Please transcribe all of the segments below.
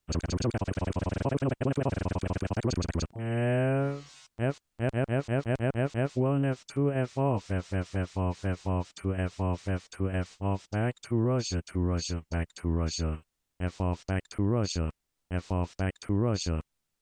F1, F2, F off, F off, F off, to F off, F2, F off, back to Russia, back to Russia. F off, back to Russia. F off, back to Russia.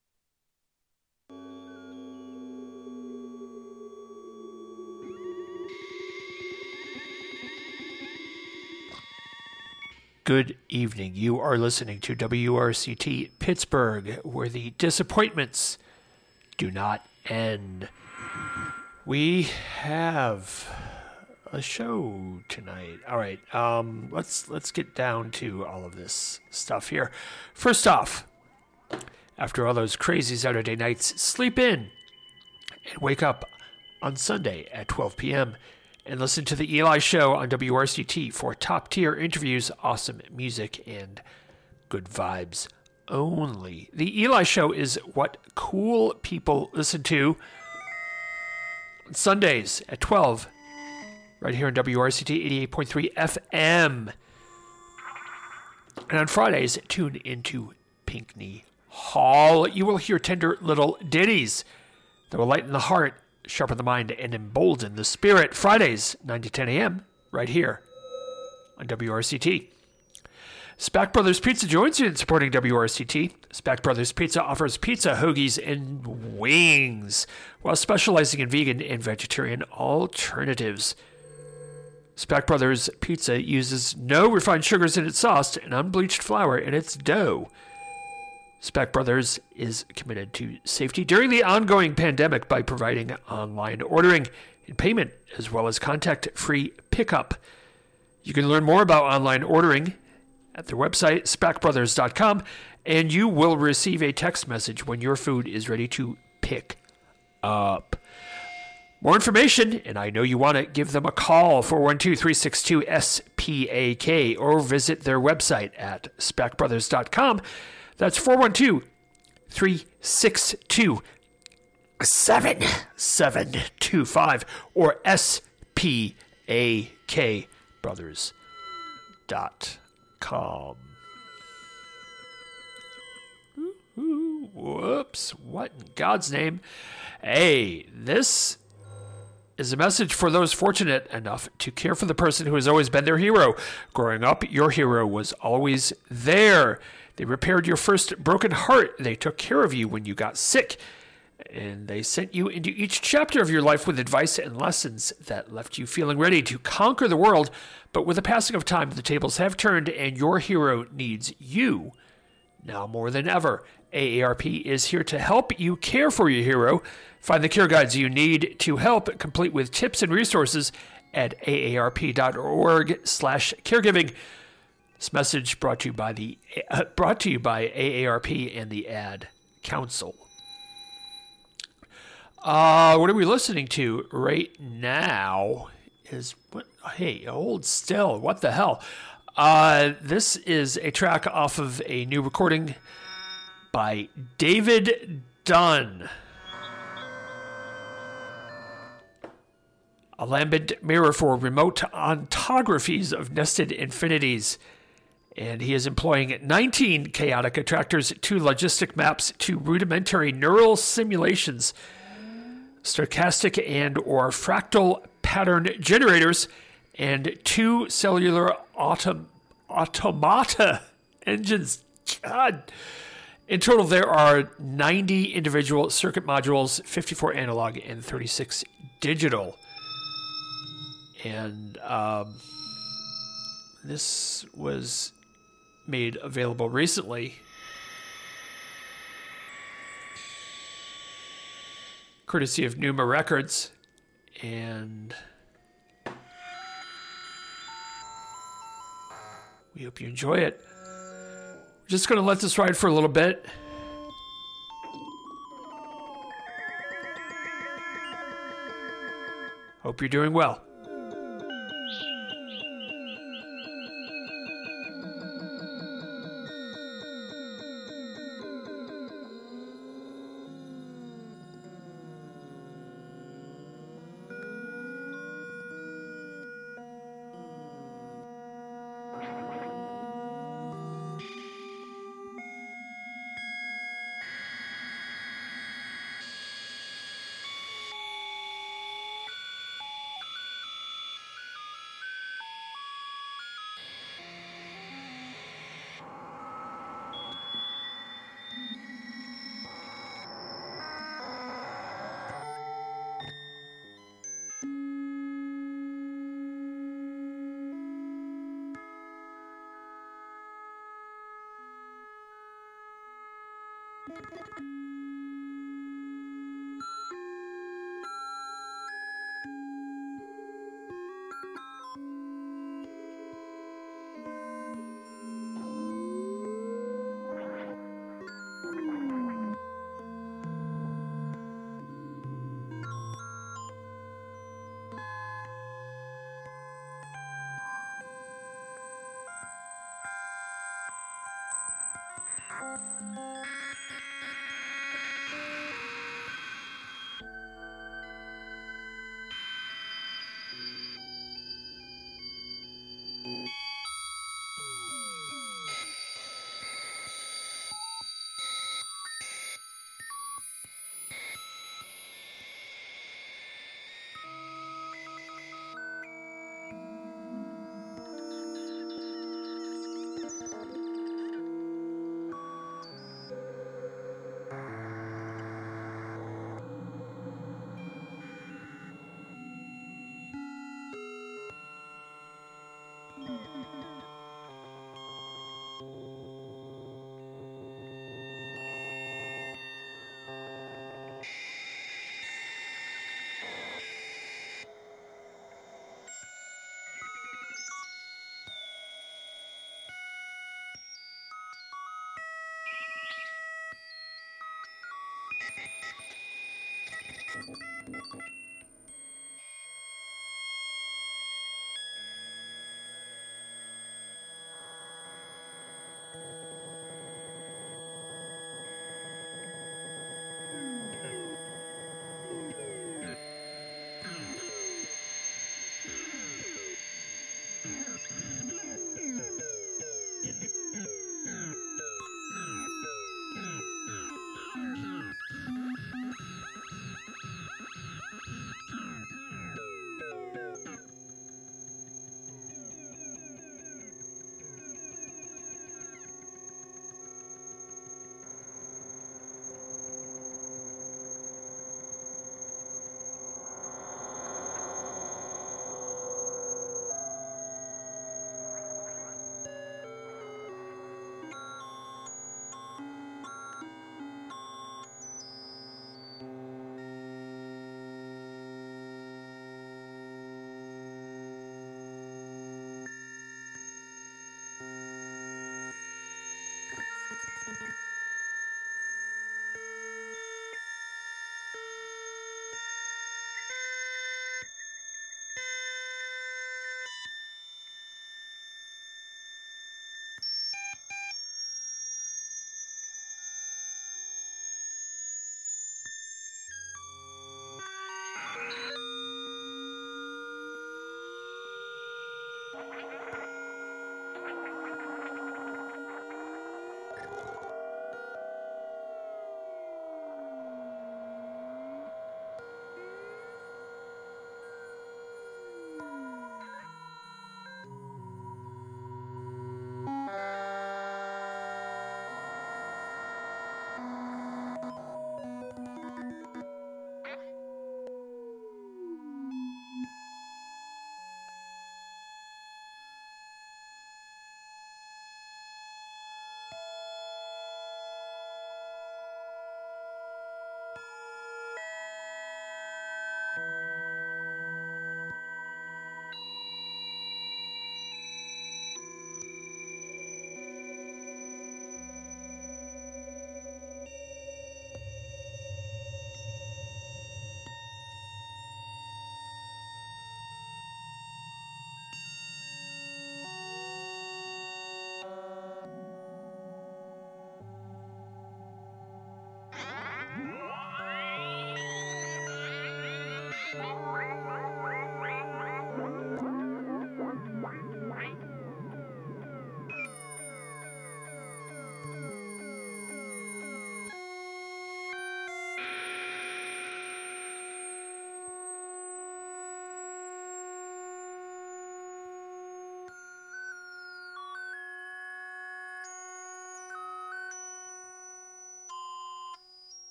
Good evening. You are listening to WRCT Pittsburgh, where the disappointments do not end. We have a show tonight. All right, let's get down to all of this stuff here. First off, after all those crazy Saturday nights, sleep in and wake up on Sunday at 12 p.m. and listen to the Eli Show on WRCT for top-tier interviews, awesome music, and good vibes only. The Eli Show is what cool people listen to on Sundays at 12, right here on WRCT 88.3 FM. And on Fridays, tune into Pinckney Hall. You will hear tender little ditties that will lighten the heart, sharpen the mind, and embolden the spirit. Fridays, 9 to 10 a.m., right here on WRCT. Spack Brothers Pizza joins you in supporting WRCT. Spack Brothers Pizza offers pizza, hoagies, and wings, while specializing in vegan and vegetarian alternatives. Spack Brothers Pizza uses no refined sugars in its sauce and unbleached flour in its dough. Spack Brothers is committed to safety during the ongoing pandemic by providing online ordering and payment, as well as contact-free pickup. You can learn more about online ordering at their website, spackbrothers.com, and you will receive a text message when your food is ready to pick up. More information, and I know you want to give them a call, 412-362-SPAK, or visit their website at spackbrothers.com. That's 412-362-7725 or spakbrothers.com. Whoops, what in God's name? Hey, this is a message for those fortunate enough to care for the person who has always been their hero. Growing up, your hero was always there. They repaired your first broken heart. They took care of you when you got sick. And they sent you into each chapter of your life with advice and lessons that left you feeling ready to conquer the world. But with the passing of time, the tables have turned and your hero needs you now more than ever. AARP is here to help you care for your hero. Find the care guides you need to help, complete with tips and resources at aarp.org/caregiving. This message brought to you by AARP and the Ad Council. What are we listening to right now? Hey, hold still. What the hell? This is a track off of a new recording by David Dunn. A lambent mirror for remote ontographies of nested infinities. And he is employing 19 chaotic attractors, 2 logistic maps, 2 rudimentary neural simulations, stochastic and or fractal pattern generators, and 2 cellular automata engines. God. In total, there are 90 individual circuit modules, 54 analog and 36 digital. And this was made available recently. Courtesy of Pneuma Records. And we hope you enjoy it. We're just going to let this ride for a little bit. Hope you're doing well.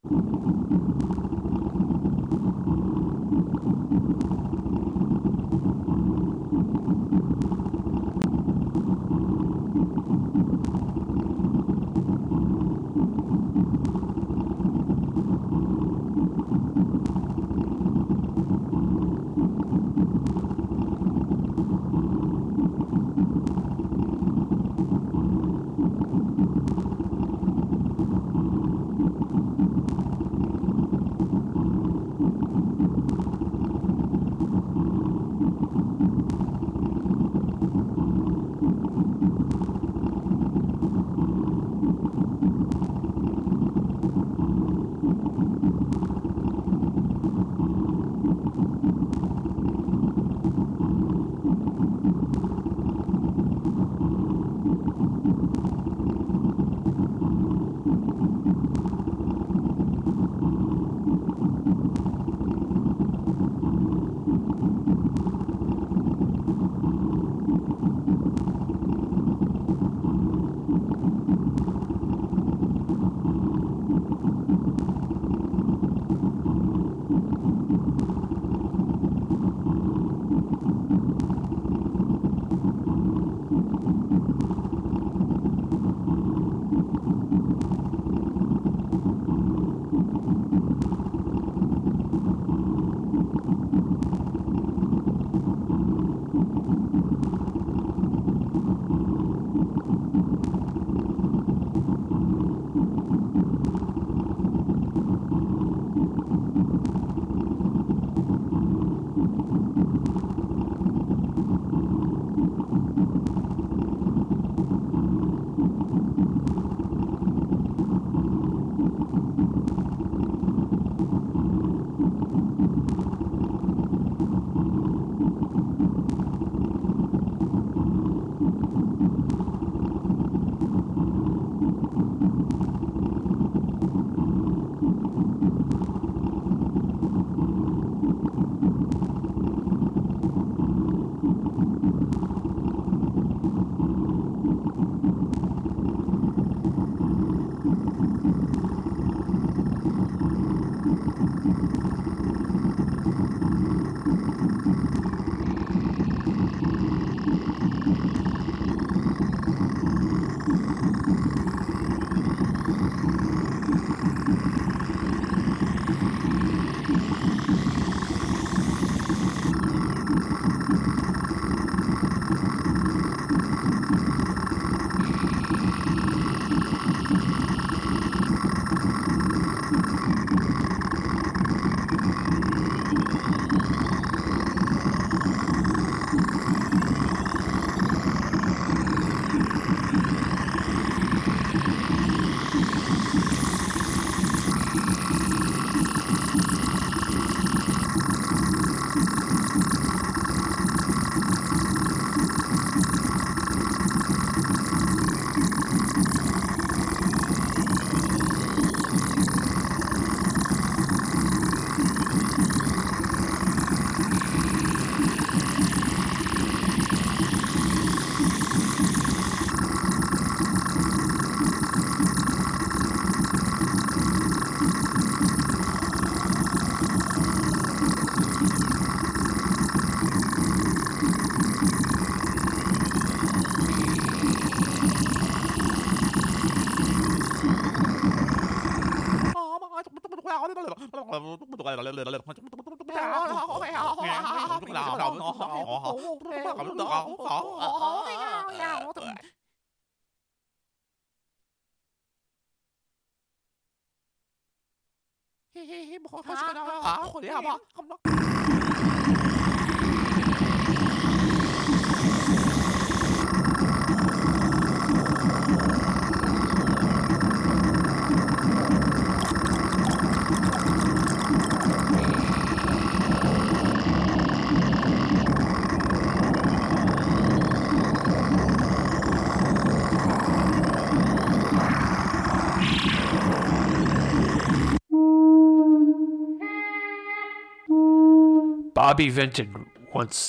Bobby Vinton once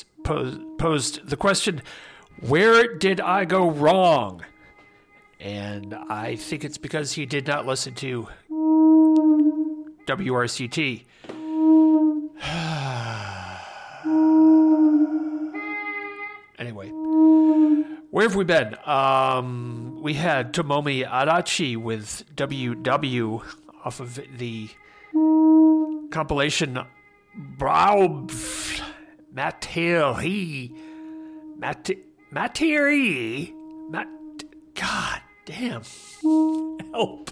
posed the question, where did I go wrong? And I think it's because he did not listen to WRCT. Anyway, where have we been? We had Tomomi Adachi with WW off of the compilation Brau Materi. God damn. Help.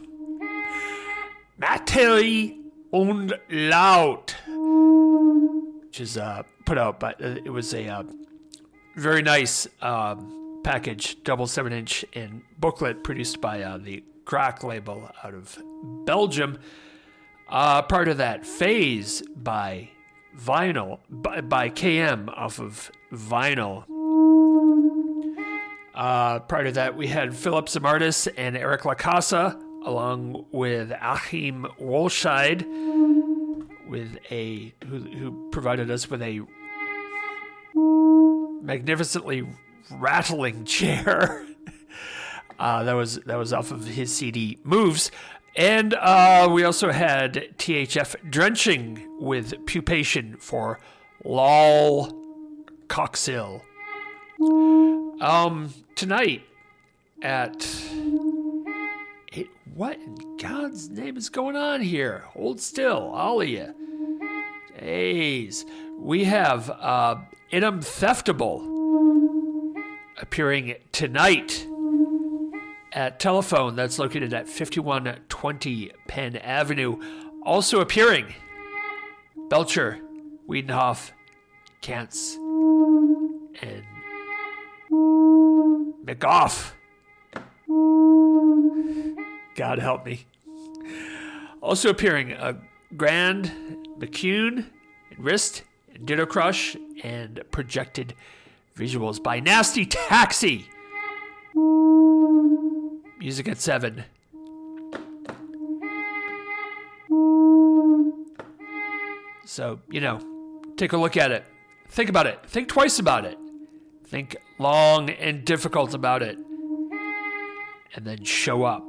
Materi und Laut. Which is put out by, it was a very nice package, double 7-inch and booklet produced by the Crack label out of Belgium. Part of that, Phase by Vinyl, by KM off of Vinyl. Prior to that, we had Philip Zamartis and Eric Lacasa, along with Achim Wolscheid, with who provided us with a magnificently rattling chair. That was off of his CD Moves. And we also had THF Drenching with Pupation for Lol Coxhill. Tonight at what in God's name is going on here? Hold still, all of you. Jeez. We have Idem Theftable appearing tonight at Telephone. That's located at 5120 Penn Avenue. Also appearing, Belcher, Wiedenhoff, Kantz, and McGough. God help me. Also appearing, Grand, McCune, and Wrist, and Ditto Crush, and projected visuals by Nasty Taxi. Music at 7. So, take a look at it. Think about it. Think twice about it. Think long and difficult about it. And then show up.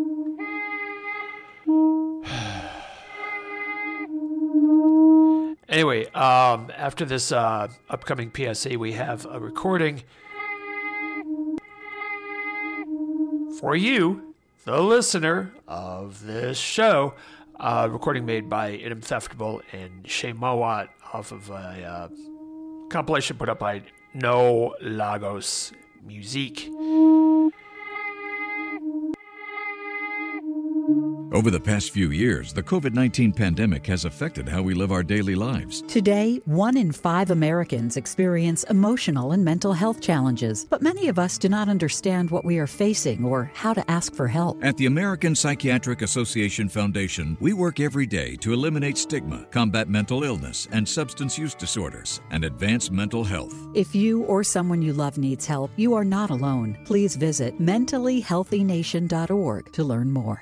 Anyway, after this upcoming PSA, we have a recording for you, the listener of this show. Recording made by Idem Theftable and Shay Mowat off of a compilation put up by No Lagos Musique. Over the past few years, the COVID-19 pandemic has affected how we live our daily lives. Today, 1 in 5 Americans experience emotional and mental health challenges, but many of us do not understand what we are facing or how to ask for help. At the American Psychiatric Association Foundation, we work every day to eliminate stigma, combat mental illness and substance use disorders, and advance mental health. If you or someone you love needs help, you are not alone. Please visit mentallyhealthynation.org to learn more.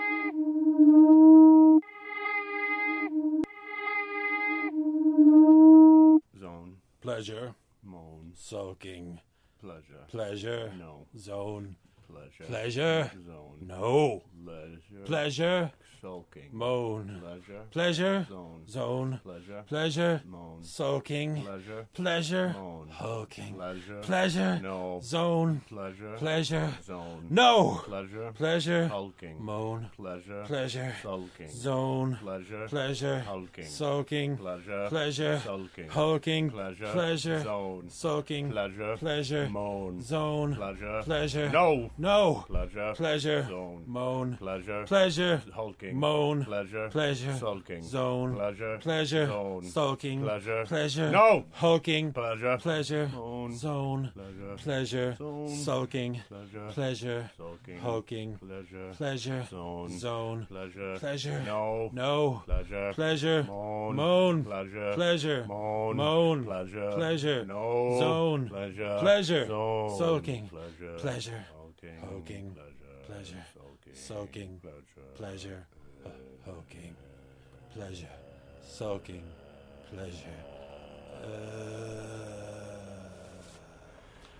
Pleasure. Moan. Sulking. Pleasure. Pleasure. No. Zone. Pleasure. Pleasure. Zone. No. Leisure. Pleasure. Sulking. Moan. Pleasure. Pleasure. Zone. Zone. Pleasure. Pleasure. Moan. Sulking. Pleasure. Pleasure. Moan. Hulking. Pleasure. Pleasure. No. Zone. Pleasure. Pleasure. Zone. No. Pleasure. Pleasure. Hulking. Moan. Pleasure. Pleasure. Sulking. Zone. Pleasure. Pleasure. Hulking. Sulking. Pleasure. Pleasure. Sulking. Hulking. Pleasure. Pleasure. Zone. Sulking. Pleasure. Pleasure. Moan. Zone. Pleasure. Pleasure. No. No. Pleasure. Pleasure. Zone. Moan. Pleasure. Pleasure. Hulking. Moan. Pleasure. Pleasure. Sulking. Zone. Pleasure. Pleasure. Zone. Sulking. Pleasure. Pleasure. No. Hulking. Pleasure. Pleasure. Moan. Zone. Pleasure. Pleasure. Zone. Sulking. Pleasure. Pleasure. Sulking. Hulking. Pleasure. Pleasure. Zone. Zone. Pleasure. Pleasure. No. No. Pleasure. Pleasure. Moan. Moan. Pleasure. Pleasure. Moan. Moan. Pleasure. Pleasure. No. Zone. Pleasure. Pleasure. Zone. Sulking. Pleasure. Pleasure. Hulking. Hulking. Pleasure. Pleasure. Sulking. Sulking. Pleasure. Pleasure. Hulking. Pleasure. Sulking. Pleasure.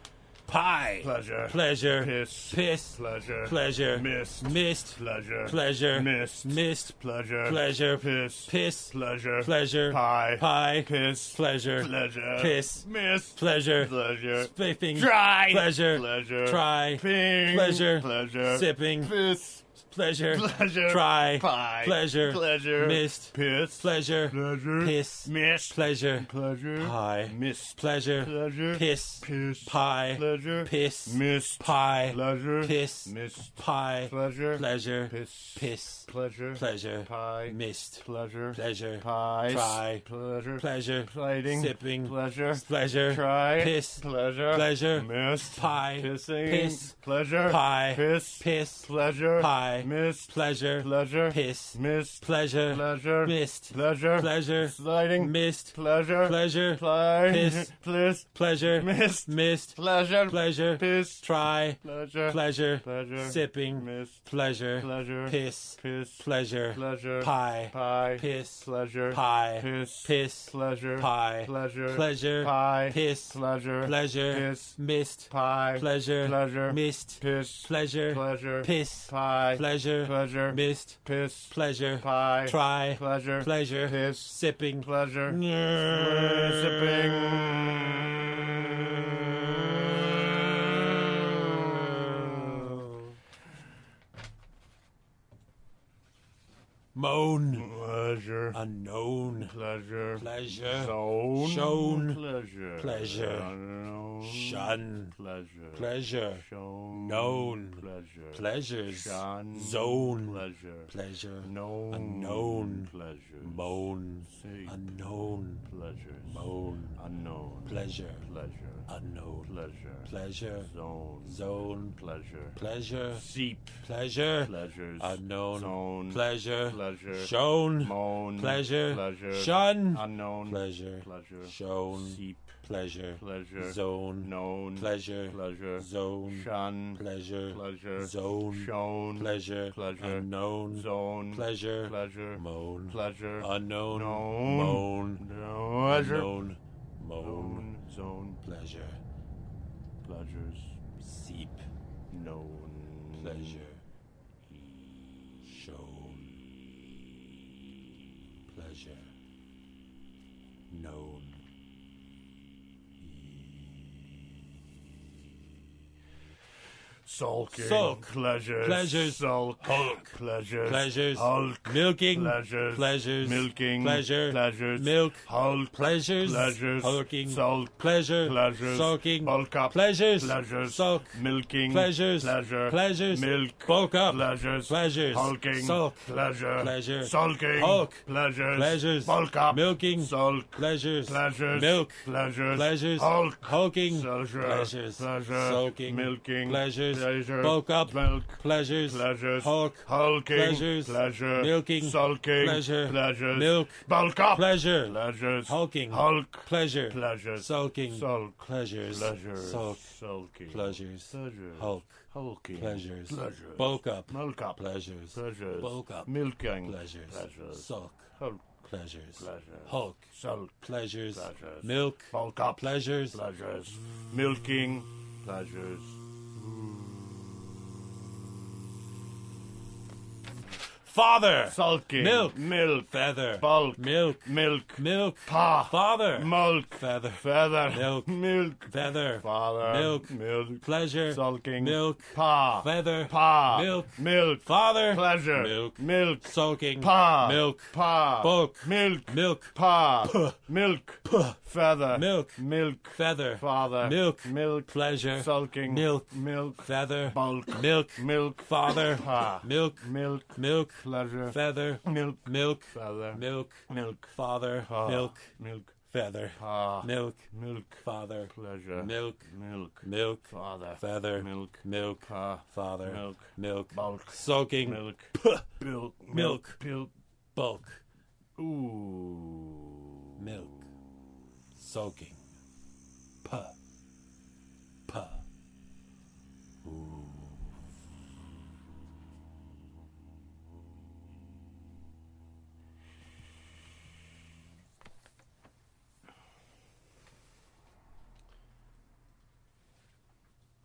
pie, pleasure, pleasure, piss, piss, pleasure, pleasure, mist, mist, pleasure, pleasure, mist, mist, pleasure, pleasure, piss, piss, pleasure, pleasure, pie, pie, piss, pleasure, pleasure, piss, mist, pleasure, pleasure, spiffing, try, pleasure, pleasure, try, ping, pleasure, pleasure, sipping, piss, pleasure, pleasure, try, pie, pleasure, pleasure, mist, piss, pleasure, pleasure, piss, mist, pleasure, pleasure, pie, mist, pleasure, pleasure, piss, piss, pie, pleasure, piss, mist, pie, pleasure, piss, mist, pie, pleasure, pleasure, piss, piss, pleasure, pleasure, pie, mist, pleasure, pleasure, pies, try, pleasure, pleasure, sliding, sipping, pleasure, pleasure, try, piss, pleasure, pleasure, mist, pie, pissing, piss, pleasure, pie, piss, piss, pleasure, pie, mist, pleasure, pleasure, piss, mist, pleasure, pleasure, mist, pleasure, pleasure, sliding, mist, pleasure, pleasure, fly, piss, piss, pleasure, mist, mist, pleasure, pleasure, piss, try, pleasure, pleasure, pleasure, sipping, mist, pleasure, pleasure, piss, piss, pleasure, pleasure, pie, pie, piss, pleasure, pie, piss, piss, pleasure, pie, pleasure, pleasure, pie, piss, pleasure, pleasure, piss, mist, pie, pleasure, pleasure, mist, piss, pleasure, pleasure, piss, pie, pleasure, pleasure, mist, piss, pleasure, pie, try, pleasure, pleasure, piss, sipping, pleasure, moan, pleasure, unknown, pleasure, pleasure, zone, shown, pleasure, pleasure, unknown, shun, pleasure, pleasure, shown, known, pleasure, pleasures, shun, zone, pleasure, pleasure, known, unknown, pleasure, moan, see, unknown, pleasures, moan, unknown, pleasure, pleasure, unknown, pleasure, pleasure, zone, zone, pleasure, pleasure, seep, pleasure, pleasures, unknown, zone, pleasure, pleasure, shown, moan, pleasure, pleasure, shun, unknown, pleasure, pleasure, shown, seep, pleasure, pleasure, zone, known, pleasure, pleasure, zone, shun, pleasure, pleasure, zone, shown, pleasure, pleasure, unknown, zone, pleasure, pleasure, moan, pleasure, unknown, known, moan, pleasure, unknown, moan, known, zone, pleasure, pleasures, seep, known, pleasure, shown, pleasure, known. sulking, Sulk, pleasures, pleasures, sulk, hulk, pleasures, pleasures, hulk, milking, pleasures, pleasures, milking, pleasure, pleasures, milk, hulk, pleasures, pleasures, hulking, sulk, pleasure, pleasures, sulking, bulk up, pleasures, pleasures, sulk, milking, pleasures, pleasure, pleasures, milk, bulk up, pleasures, pleasures, hulking, sulk, pleasure, pleasure, sulking, hulk, pleasures, pleasures, bulk up, milking, sulk, pleasures, pleasures, milk, pleasures, pleasures, hulk, hulking, pleasure, pleasures, pleasure, sulking, milking, pleasures, pleasure, bulk up, milk, pleasures, pleasures, hulk, hulking, pleasures, pleasure, milking, sulking, pleasure, pleasures, milk, bulk up, pleasure, pleasures, hulking, hulk, pleasure, pleasures, sulking, sulk, pleasures, pleasures, sulk, sulking, pleasures, pleasures, hulk, hulking, pleasures, pleasures, bulk up, milk up, pleasures, pleasures, bulk up, milking, pleasures, pleasures, sulk, hulk, pleasures, pleasures, hulk, sulk, pleasures, pleasures, milk, bulk up, pleasures, pleasures, milking, pleasures. father, Sulking, milk, milk, feather, bulk, milk, milk, milk, pa, father, milk, feather, feather, milk, milk, feather, father, milk, milk, pleasure, sulking, milk, pa, feather, pa, milk, milk, father, pleasure, milk, milk, sulking, pa, milk, pa, bulk, milk, milk, pa, puh, milk, puh, feather, milk, milk, feather, father, milk, milk, pleasure, sulking, milk, milk, feather, bulk, milk, milk, father, pa, milk, milk, milk, pleasure, feather, milk, milk, feather, milk, milk, father, pa, milk, milk, feather, pa, milk, milk, father, pleasure, milk, milk, milk, father, feather, milk, milk, pa, father, milk, milk, bulk, sulking, milk, puh, milk, milk, milk, bulk, ooh, milk, sulking, puh, puh,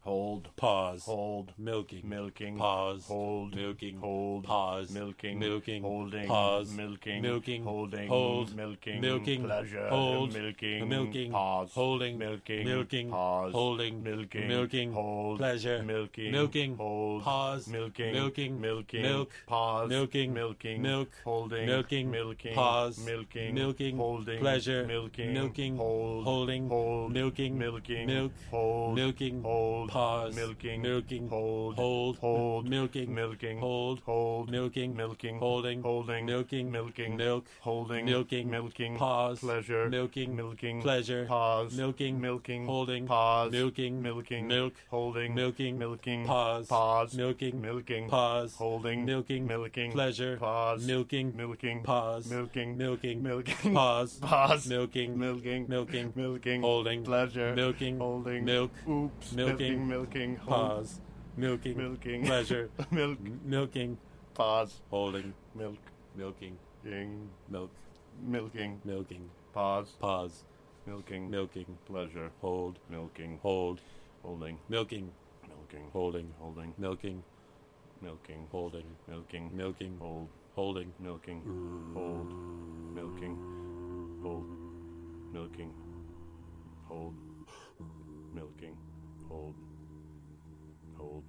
Hold. Pause. Hold. Milking. Milking. Pause. Hold. Milking. Hold. Pause. Milking. Milking. Holding. Pause. Milking. Milking. Holding. Hold. Milking. Milking. Pleasure. Hold. Milking. Milking. Pause. Holding. Milking. Milking. Pause. Holding. Milking. Milking. Hold. Pleasure. Milking. Milking. Hold. Pause. Milking. Milking. Milking. Milk. Pause. Milking. Milking. Milk. Holding. Milking. Milking. Pause. Milking. Milking. Holding. Pleasure. Milking. Milking. Hold. Holding. Hold. Milking. Milking. Milk. Hold. Milking. Hold. Pause. Milking. Milking. Hold. Hold. Hold. Milking. Milking. Hold. Hold. Milking. Milking. Holding. Holding. Milking. Milking. Milk. Holding. Milking. Milking. Pause. Pleasure. Milking. Milking. Pleasure. Pause. Milking. Milking. Holding. Pause. Milking. Milking. Milk. Holding. Milking. Milking. Pause. Pause. Milking. Milking. Pause. Holding. Milking. Milking. Pleasure. Pause. Milking. Milking. Pause. Milking. Milking. Milking. Pause. Pause. Milking. Milking. Milking. Milking. Holding. Pleasure. Milking. Holding. Milk. Oops. Milking. Milking. Hold. Pause. Milking. Milking. Pleasure. Milk. Milking. Pause. Holding. Milk. Milking. Ing. Milk. Milking. Milking. Pause. Pause. Milking. Milking. Pleasure. Hold. Milking. Hold. Holding. Milking. Milking. Holding. Holding. Milking. Milking. Holding. Milking. Milking. Hold. Holding. Milking. Hold. Milking. Hold. Milking. Hold. Milking. Hold. Hold.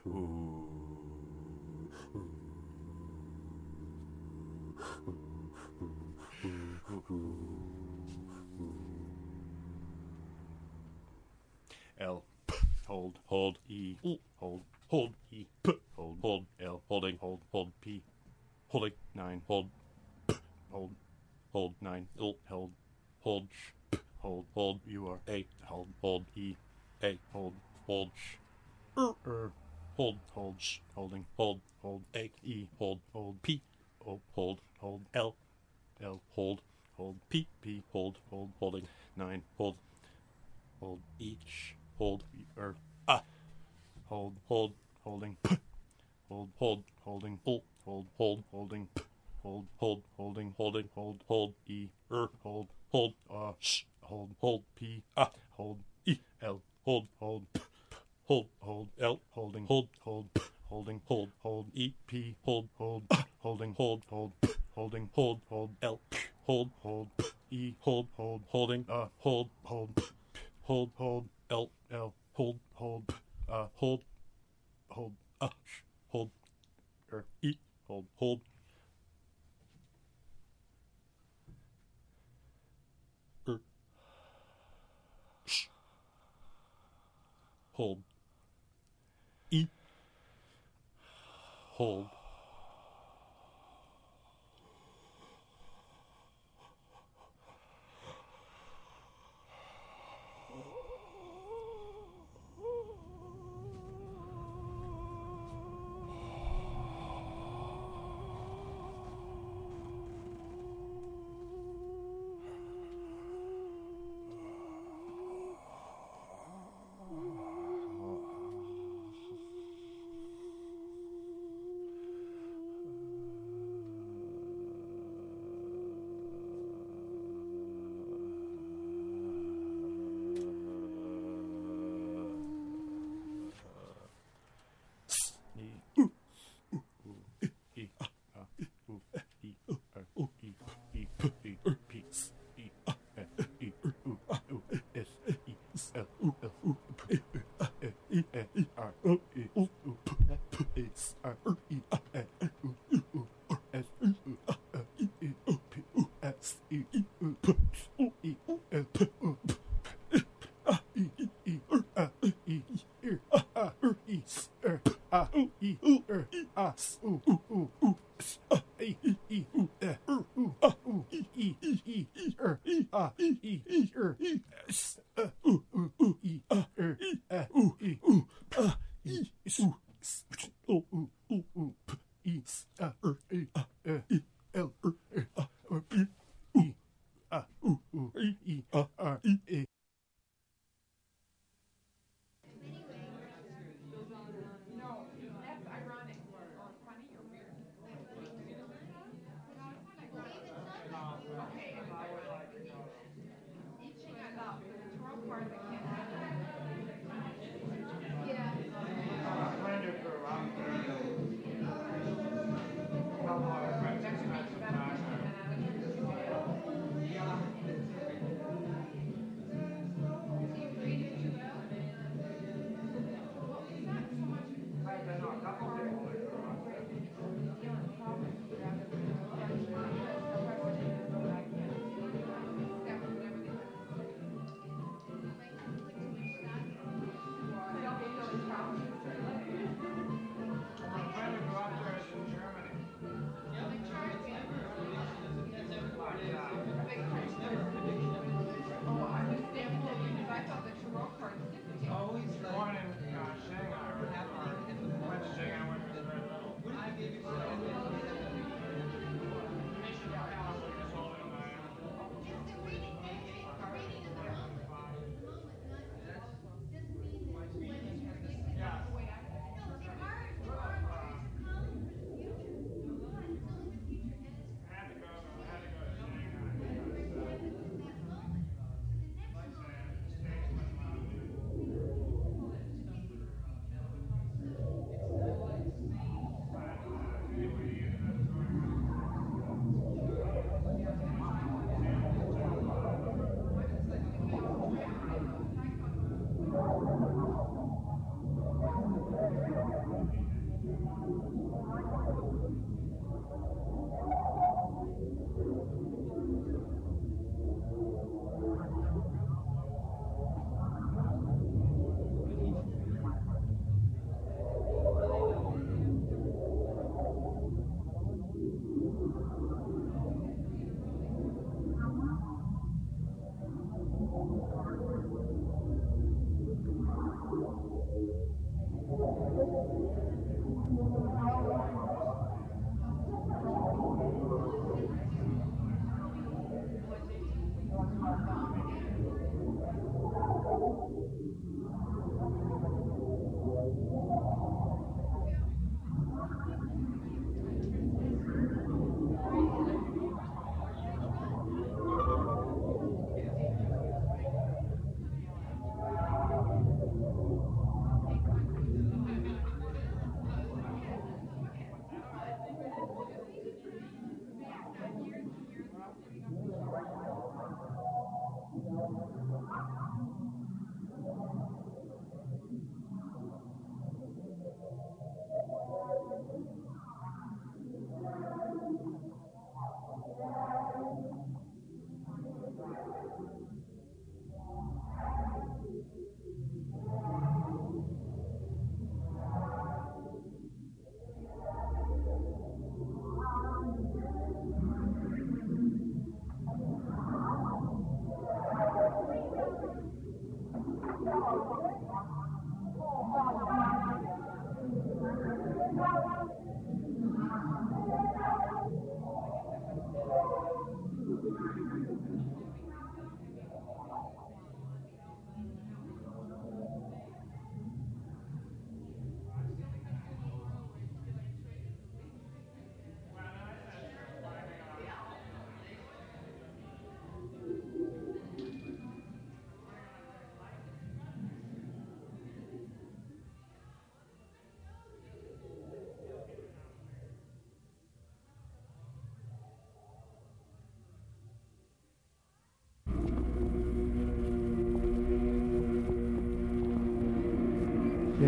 L. Hold. Hold. E. Hold. Hold. E. Hold. Hold. L. Holding. Hold. Hold. P. Holding. 9. Hold. Hold. Hold. 9. L. Hold. Hold. Hold. Hold. You are. A. Hold. Hold. E. A. Hold. Hold. Hold. Hold. Holding. Hold. Hold. A. E. Hold. Hold. P. O. Hold. Hold. L. L. Hold. Hold. P. P. Hold. Hold. Holding. 9. Hold. Hold. Each. Hold. Ah. Hold. Hold. Holding. Hold. Hold. Holding. Hold. Hold. Hold. Holding. Hold. Hold. Holding. Holding. Hold. Hold. E. Hold. Hold. Hold. Hold. Hold. P. Ah. Hold. E. L. Hold. Hold. Hold. Hold. L. Holding. Hold. Hold. Holding. Hold. Hold. E. P. Hold. Hold. Holding. Hold. Hold. Holding. Hold. Hold. L. Hold. Hold. E. Hold. Hold. Holding. Hold. Hold. Hold. Hold. L. L. Hold. Hold. Hold. Hold. Hold. Er. E. Hold. Hold. Hold. E. Hold.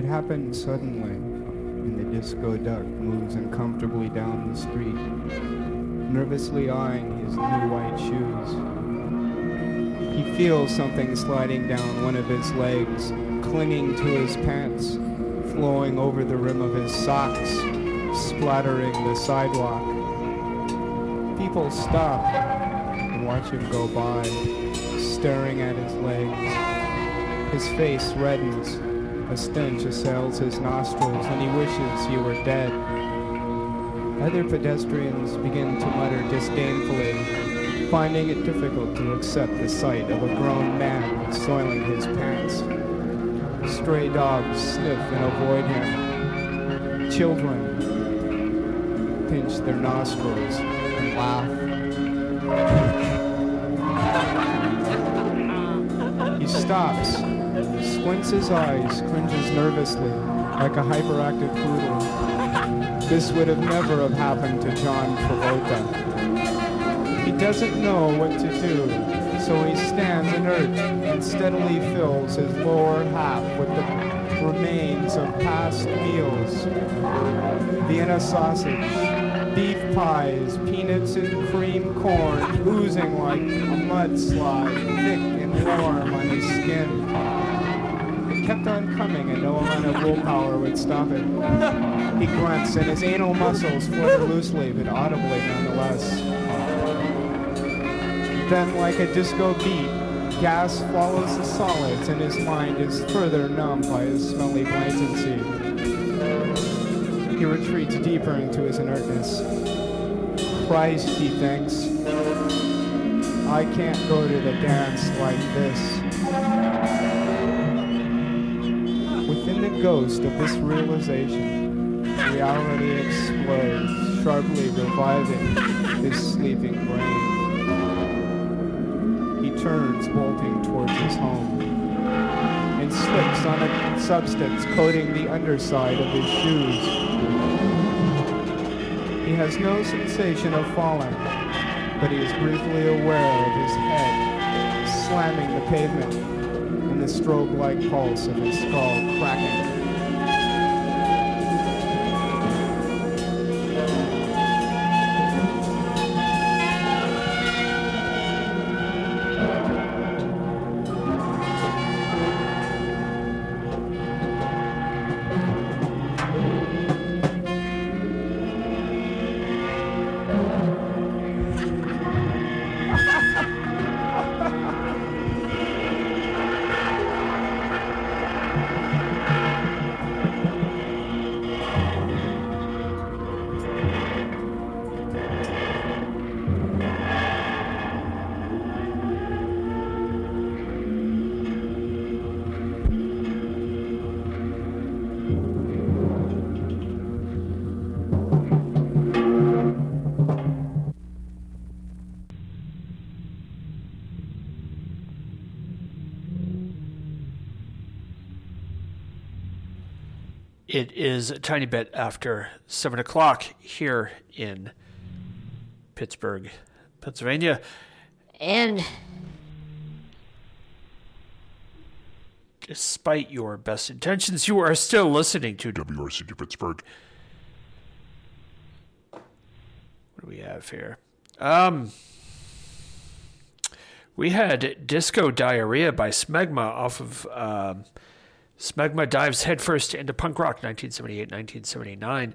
happens suddenly, and the disco duck moves uncomfortably down the street, nervously eyeing his new white shoes. He feels something sliding down one of his legs, clinging to his pants, flowing over the rim of his socks, splattering the sidewalk. People stop and watch him go by, staring at his legs. His face reddens, a stench assails his nostrils, and he wishes he were dead. Other pedestrians begin to mutter disdainfully, finding it difficult to accept the sight of a grown man soiling his pants. Stray dogs sniff and avoid him. Children pinch their nostrils and laugh. He stops, squints his eyes, cringes nervously, like a hyperactive poodle. This would have never have happened to John Travolta. He doesn't know what to do, so he stands inert and steadily fills his lower half with the remains of past meals. Vienna sausage, beef pies, peanuts and cream corn oozing like a mudslide, thick and warm on his skin. It kept on coming and no amount of willpower would stop it. He grunts and his anal muscles flutter loosely but audibly nonetheless. Then, like a disco beat, gas follows the solids and his mind is further numbed by his smelly blatancy. He retreats deeper into his inertness. Christ, he thinks, I can't go to the dance like this. Within the ghost of this realization, reality explodes, sharply reviving his sleeping brain. He turns, bolting towards his home, and slips on a substance coating the underside of his shoes. He has no sensation of falling, but he is briefly aware of his head slamming the pavement and the strobe-like pulse of his skull cracking. It is a tiny bit after 7 o'clock here in Pittsburgh, Pennsylvania. And despite your best intentions, you are still listening to WRCD Pittsburgh. What do we have here? We had Disco Diarrhea by Smegma off of Smegma Dives Headfirst into Punk Rock, 1978-1979.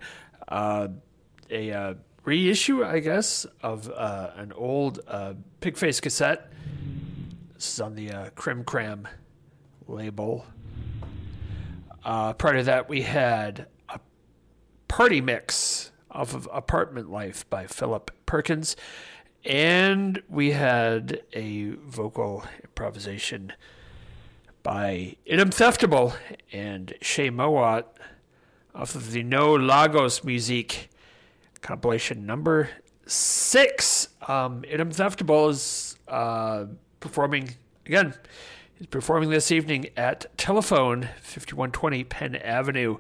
A reissue, I guess, of an old Pigface cassette. This is on the Crim Cram label. Prior to that, we had a party mix off of Apartment Life by Philip Perkins. And we had a vocal improvisation by Inumtheftable and Shay Mowat off of the No Lagos Music compilation number 6. Inumtheftable is performing, again, he's performing this evening at Telephone, 5120 Penn Avenue.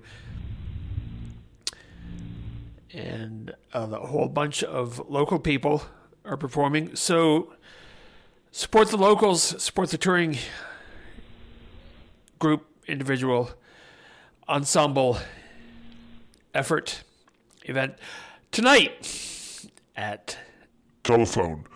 And a whole bunch of local people are performing. So support the locals, support the touring group, individual. ensemble effort event tonight at Telephone.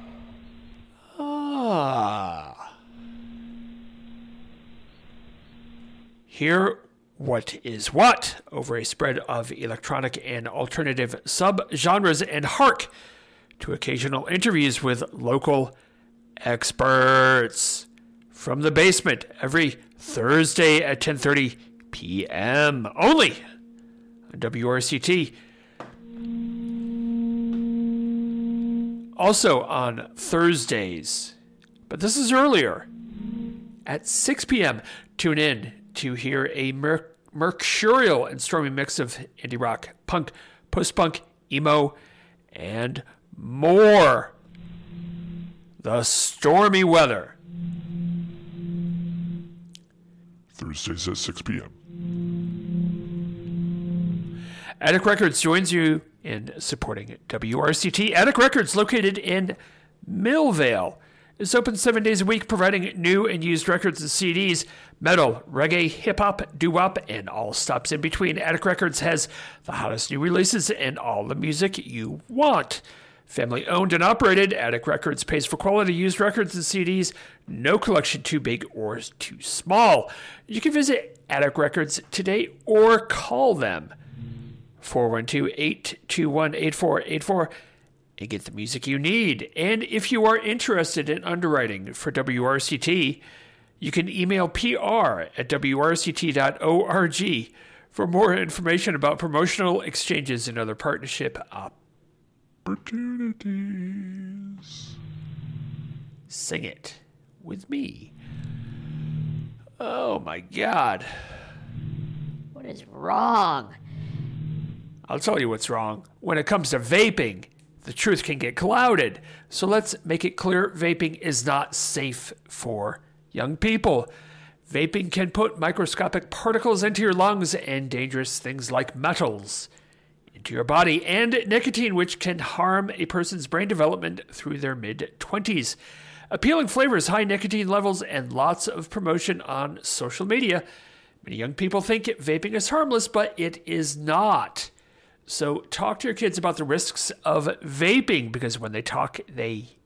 Hear what is what over a spread of electronic and alternative subgenres, and hark to occasional interviews with local experts from the basement every Thursday at 10:30 p.m. only on WRCT. Also on Thursdays, but this is earlier, at 6 p.m. Tune in to hear a mercurial and stormy mix of indie rock, punk, post-punk, emo, and more. The Stormy Weather. Thursdays at 6 p.m. Attic Records joins you in supporting WRCT. Attic Records, located in Millvale, is open 7 days a week, providing new and used records and CDs, metal, reggae, hip-hop, doo-wop, and all stops in between. Attic Records has the hottest new releases and all the music you want. Family owned and operated, Attic Records pays for quality used records and CDs. No collection too big or too small. You can visit Attic Records today or call them 412-821-8484 and get the music you need. And if you are interested in underwriting for WRCT, you can email pr@wrct.org for more information about promotional exchanges and other partnership opportunities. Sing it with me. Oh my God. What is wrong? I'll tell you what's wrong. When it comes to vaping, the truth can get clouded. So let's make it clear vaping is not safe for young people. Vaping can put microscopic particles into your lungs and dangerous things like metals into your body, and nicotine, which can harm a person's brain development through their mid-20s. Appealing flavors, high nicotine levels, and lots of promotion on social media. Many young people think vaping is harmless, but it is not. So talk to your kids about the risks of vaping, because when they talk, they